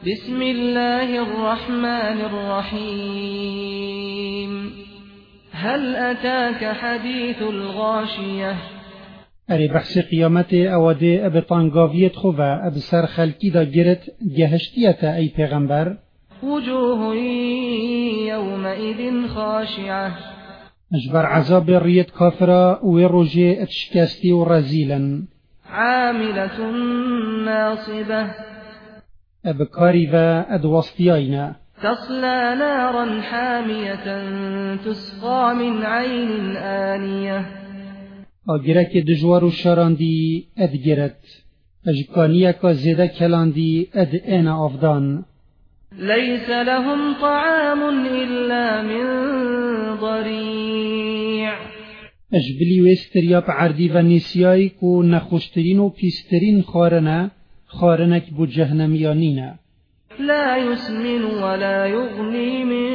بسم الله الرحمن الرحيم هل أتاك حديث الغاشية اری بحث قیامت اواده اب طنگاویت خواه اب سر خلکی دا گرت گهشتیت ای پیغمبر وجوه يومئذ خاشعة اجبر عذاب ریت کافرا و روژه اتشکستی و رزیلا عاملة ناصبة اب کاری و ادوستیاینا تصلى نارا حامية تسقى من عين آنية آگرک دجوار و شراندی اد گرت اجکانیک زیده کلاندی اد این افدان ليس لهم طعام إلا من ضريع اجبلی وستریاب عردی و نیسیای کو نخوشترین و پیسترین خارنک بو جهنمیانینا لا يسمن ولا يغني من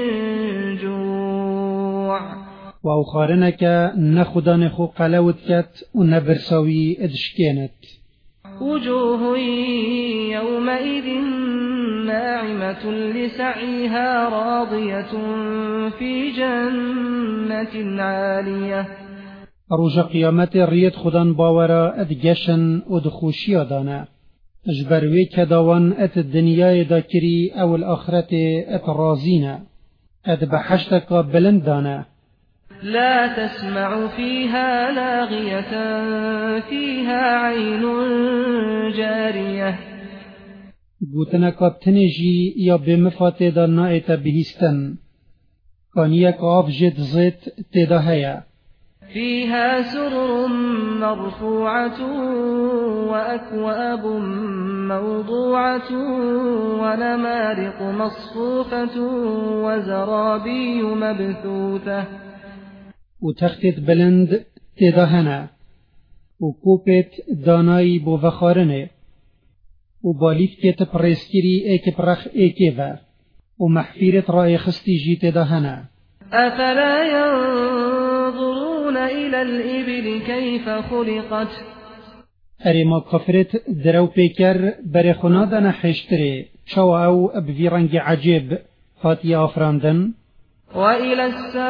جوع و او خارنک نخودان خو قلوت کت و نبرساوی ادشکینت وجوه يومئذ ناعمة لسعيها راضية في جنة عالية روز قیامت ریت خودان باورا ادگشن و دخوشی دانا اجبروی کداوان ات دنیای داکری او الاخرت ات رازینا اد بحشتک بلند دانا لا تسمع فيها لاغية فيها عين جارية گوتنک بتنجی یا بمفات دانا ات بهستن کانیک آف جد زیت تدا هیا فيها سرر مرفوعة وأكواب موضوعة ونمارق مصفوفة وزرابي مبثوثة و تختت بلند تداهنه و کوپت دانایی بو وخارنه و بالیف کت پرسکری ایک پرخ ایکی و محفیرت رای خستی جی تداهنه أفلا ينظرون إلى الإبل كيف خلقت اری ما کفرت درو پیکر برخونا دانا حشتره چو او بویرنگ عجیب هاتی آفراندن وإلى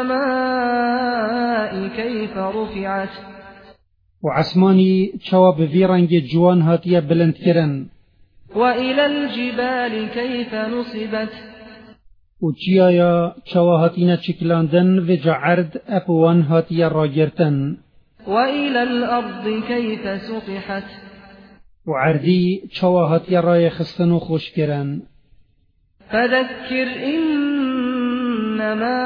السماء كيف رفعت و عسمانی چو بویرنگ جوان هاتی بلند کرن وإلى الجبال كيف نصبت و چیایا چو هاتینا چکلاندن و جعرد اپوان هاتی راگرتن وإلى الأرض كيف سطحت و عردی چو هاتی رای خستن و خوش کرن فذكر إنما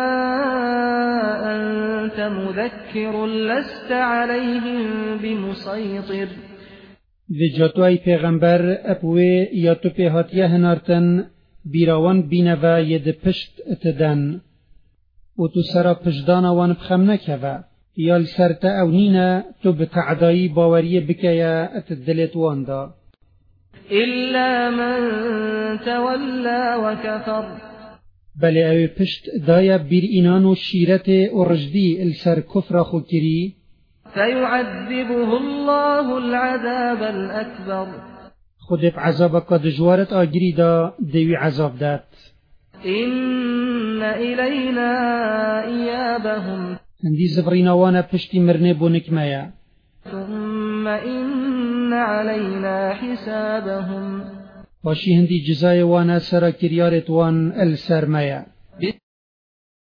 أنت مذكر لست عليهم بمسيطر و جاتو ای پیغمبر اپوی یا تو پی هاتیه هنارتن بیراوان بینوا ید پشت اتدن و تو سرا پشدان وان بخم نکوه یا سرت او نینا تو بتعدایی باوری بکیا اتدلت وان دا إلا من تولى وكفر بله او پشت دایا بیر اینان و شیرت و رجدی السر کفر خو کری فيعذبه الله العذاب الأكبر خود بعذابك دجوارت آگری دا دیوی عذاب دات إن إلينا إيابهم هندی زبرینا وانا پشتی مرنه بونک مایا ثم إن علينا حسابهم باشی هندی جزای وانا سرا کریارت وان السر مایا